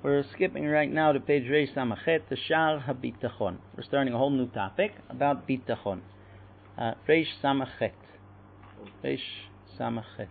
We're skipping right now to page Reish Samachet, the Shar HaBitachon. We're starting a whole new topic about Bitachon. Reish Samachet. Reish Samachet.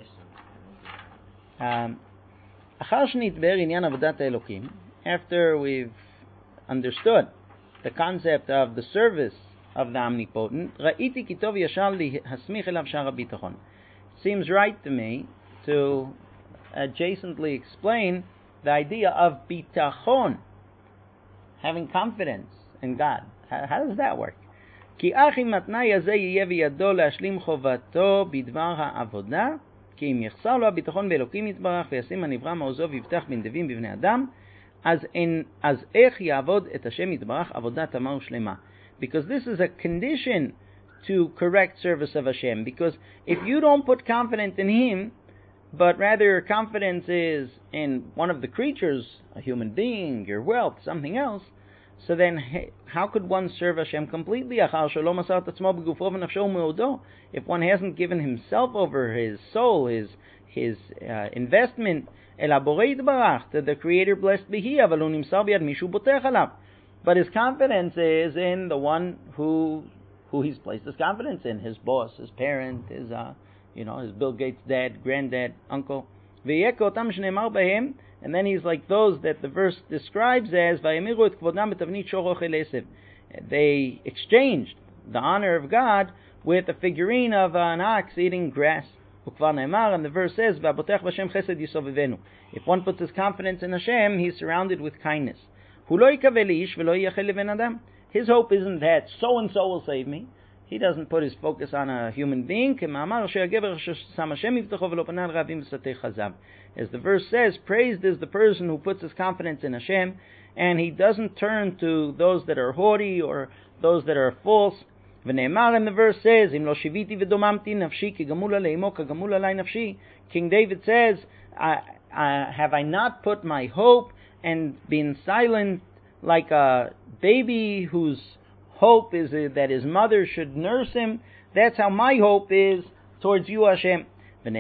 אחר שנתבאר עניין עבודת האלוקים, after we've understood the concept of the service of the omnipotent, ראיתי כי טוב ישר להסמיך אליו שער הביטחון. It seems right to me to adjacently explain the idea of bitachon, having confidence in God. How does that work? כי אך אם התנאי הזה יהיה בידו להשלים חובתו בדבר העבודה, כי אם יחסר לו הביטחון באלוקים יתברך וישים הנברא מעוזו ויבטח בנדבים בבני אדם, אז איך יעבוד את השם יתברך עבודה תמה ושלמה? Because this is a condition to correct service of Hashem. Because if you don't put confidence in Him, but rather your confidence is in one of the creatures, a human being, your wealth, something else, so then how could one serve Hashem completely? If one hasn't given himself over, his soul, his investment, to the Creator, blessed be He, but his confidence is in the one who he's placed his confidence in, his boss, his parent, his Bill Gates' dad, granddad, uncle. And then he's like those that the verse describes as they exchanged the honor of God with a figurine of an ox eating grass. And the verse says, if one puts his confidence in Hashem, he's surrounded with kindness. His hope isn't that so-and-so will save me. He doesn't put his focus on a human being. As the verse says, praised is the person who puts his confidence in Hashem, and he doesn't turn to those that are haughty or those that are false. And the verse says, King David says, have I not put my hope and been silent like a baby whose hope is that his mother should nurse him? That's how my hope is towards you, Hashem. And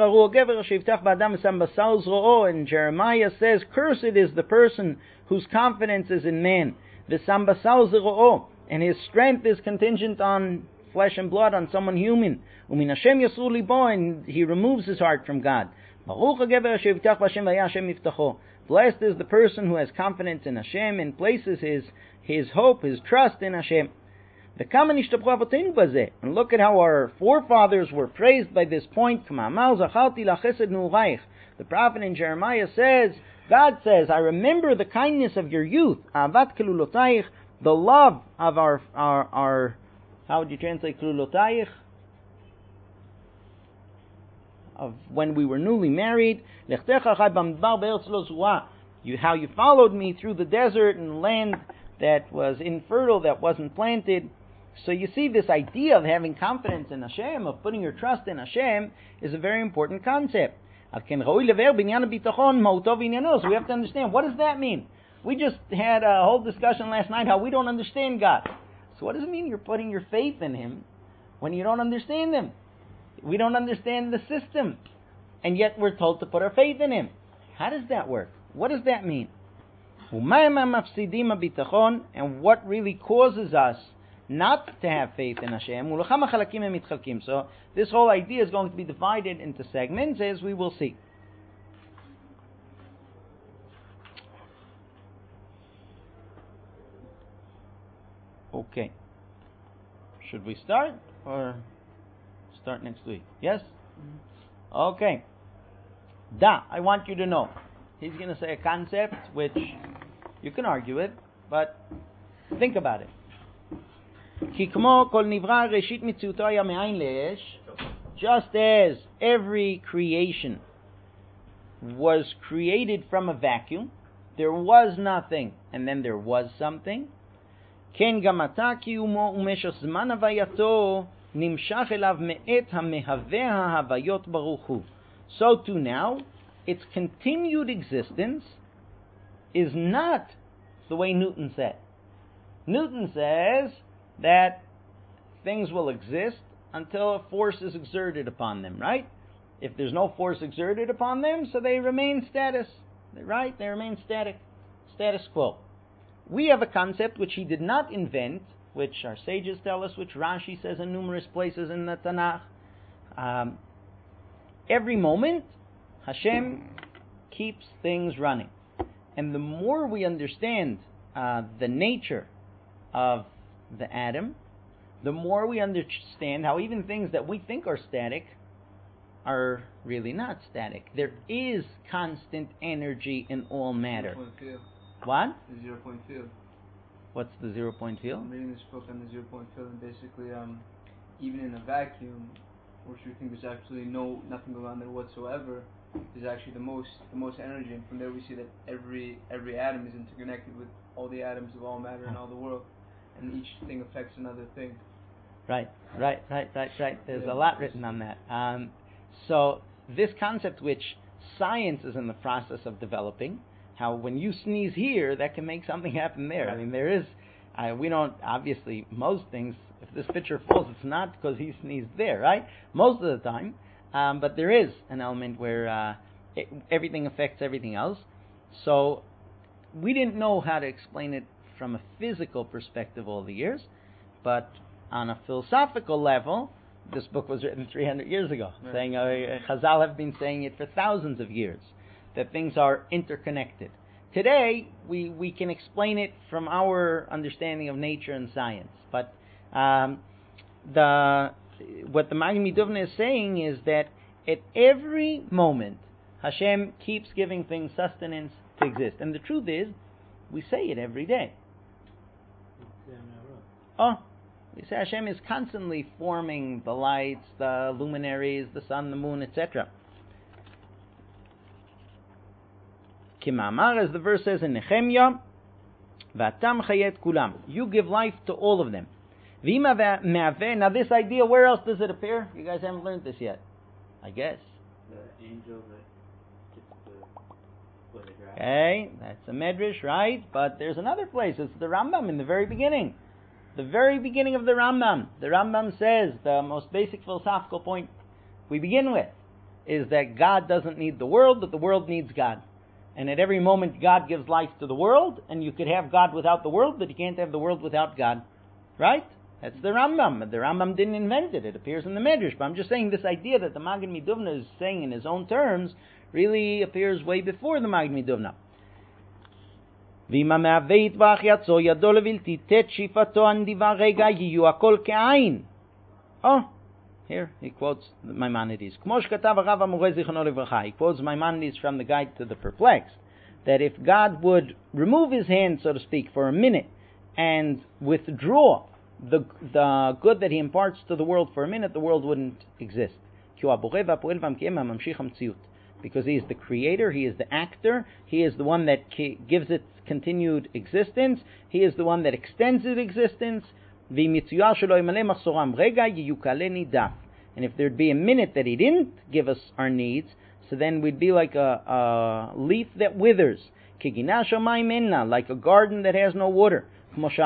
Jeremiah says, cursed is the person whose confidence is in man, and his strength is contingent on flesh and blood, on someone human. And he removes his heart from God. Blessed is the person who has confidence in Hashem and places his hope, his trust in Hashem. And look at how our forefathers were praised by this point. The prophet in Jeremiah says, God says, I remember the kindness of your youth, the love of our how would you translate kelulotayich? Of when we were newly married, how you followed me through the desert and land that was infertile, that wasn't planted. So you see, this idea of having confidence in Hashem, of putting your trust in Hashem, is a very important concept. So we have to understand, what does that mean? We just had a whole discussion last night how we don't understand God. So what does it mean you're putting your faith in Him when you don't understand Him? We don't understand the system, and yet we're told to put our faith in Him. How does that work? What does that mean? And what really causes us not to have faith in Hashem? So this whole idea is going to be divided into segments, as we will see. Okay. Should we start or start next week? Yes? Okay. I want you to know. He's going to say a concept which you can argue with, but think about it. Just as every creation was created from a vacuum, there was nothing, and then there was something. So too now, its continued existence is not the way Newton said. Newton says that things will exist until a force is exerted upon them, right? If there's no force exerted upon them, so they remain status. right? They remain static, status quo. We have a concept which he did not invent, which our sages tell us, which Rashi says in numerous places in the Tanakh. Every moment, Hashem keeps things running. And the more we understand the nature of the atom, the more we understand how even things that we think are static are really not static. There is constant energy in all matter. What? The 0 point field. What's the 0 point field? I'm reading this book on the 0 point field, and basically, even in a vacuum, which we think there's absolutely nothing going on there whatsoever, there's actually the most energy, and from there we see that every atom is interconnected with all the atoms of all matter in all the world, and each thing affects another thing. Right. There's a lot written on that. So this concept, which science is in the process of developing, how when you sneeze here, that can make something happen there. I mean, there is, we don't, obviously, most things, if this pitcher falls, it's not because he sneezed there, right? Most of the time. But there is an element where everything affects everything else. So we didn't know how to explain it from a physical perspective all the years, but on a philosophical level, this book was written 300 years ago, right. Saying Chazal have been saying it for thousands of years, that things are interconnected. Today, we can explain it from our understanding of nature and science, but what the Magen Miduvna is saying is that at every moment, Hashem keeps giving things sustenance to exist. And the truth is, we say it every day. We say Hashem is constantly forming the lights, the luminaries, the sun, the moon, etc. Kimamar, as the verse says in Nehemiah, V'atam chayet kulam. You give life to all of them. Now this idea, where else does it appear? You guys haven't learned this yet, I guess. The angel that gets the grass. Okay, that's a medrash, right? But there's another place. It's the Rambam in the very beginning. The very beginning of the Rambam. The Rambam says the most basic philosophical point we begin with is that God doesn't need the world, but the world needs God. And at every moment God gives life to the world, and you could have God without the world, but you can't have the world without God. Right? That's the Rambam. The Rambam didn't invent it. It appears in the Medrash. But I'm just saying this idea that the Magen Miduvna is saying in his own terms really appears way before the Magen Miduvna. Oh, here he quotes Maimonides. He quotes Maimonides from the Guide to the Perplexed, that if God would remove his hand, so to speak, for a minute and withdraw the good that he imparts to the world for a minute, the world wouldn't exist. Because he is the creator, he is the actor, he is the one that gives it continued existence, he is the one that extends its existence. And if there'd be a minute that he didn't give us our needs, so then we'd be like a leaf that withers, like a garden that has no water. And this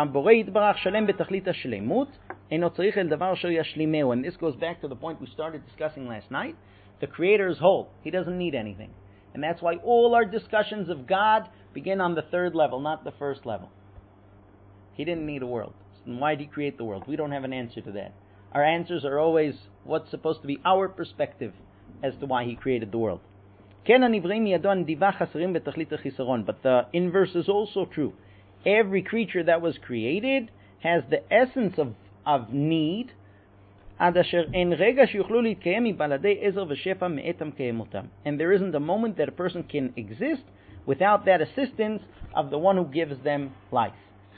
goes back to the point we started discussing last night. The Creator is whole. He doesn't need anything. And that's why all our discussions of God begin on the third level, not the first level. He didn't need a world. And why did he create the world? We don't have an answer to that. Our answers are always what's supposed to be our perspective as to why he created the world. But the inverse is also true. Every creature that was created has the essence of need, and there isn't a moment that a person can exist without that assistance of the one who gives them life.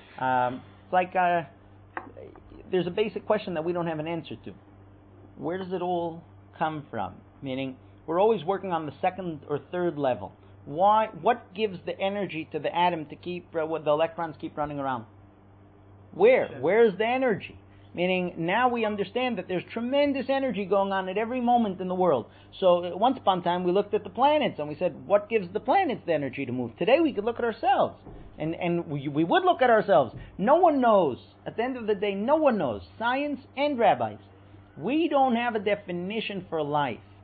There's a basic question that we don't have an answer to. Where does it all come from? Meaning, we're always working on the second or third level. Why? What gives the energy to the atom to keep the electrons keep running around? Where's the energy? Meaning, now we understand that there's tremendous energy going on at every moment in the world. So once upon a time, we looked at the planets and we said, what gives the planets the energy to move? Today, we could look at ourselves. And we would look at ourselves. No one knows. At the end of the day, no one knows. Science and rabbis. We don't have a definition for life.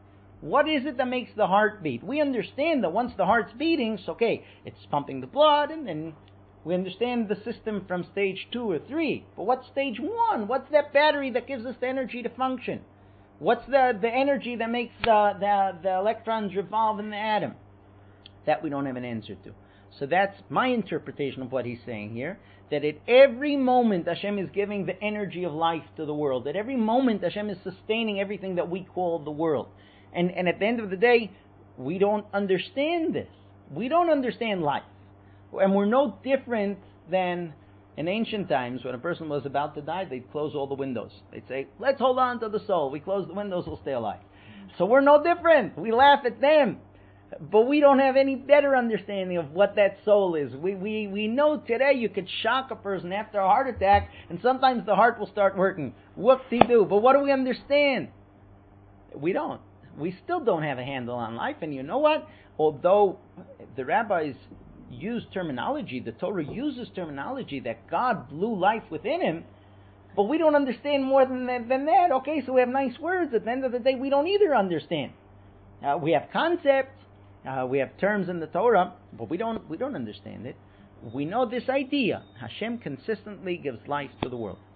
What is it that makes the heart beat? We understand that once the heart's beating, so okay, it's pumping the blood, and then we understand the system from stage 2 or 3. But what's stage 1? What's that battery that gives us the energy to function? What's the energy that makes the electrons revolve in the atom? That we don't have an answer to. So that's my interpretation of what he's saying here, that at every moment Hashem is giving the energy of life to the world. At every moment Hashem is sustaining everything that we call the world. And at the end of the day, we don't understand this. We don't understand life. And we're no different than in ancient times when a person was about to die, they'd close all the windows. They'd say, let's hold on to the soul. We close the windows, we'll stay alive. So we're no different. We laugh at them. But we don't have any better understanding of what that soul is. We know today you could shock a person after a heart attack, and sometimes the heart will start working. Whoop-de-doo. But what do we understand? We don't. We still don't have a handle on life. And you know what? Although the rabbis use terminology, the Torah uses terminology that God blew life within him, but we don't understand more than that. Okay, so we have nice words. At the end of the day, we don't either understand. We have concepts. We have terms in the Torah, but we don't understand it. We know this idea. Hashem consistently gives life to the world.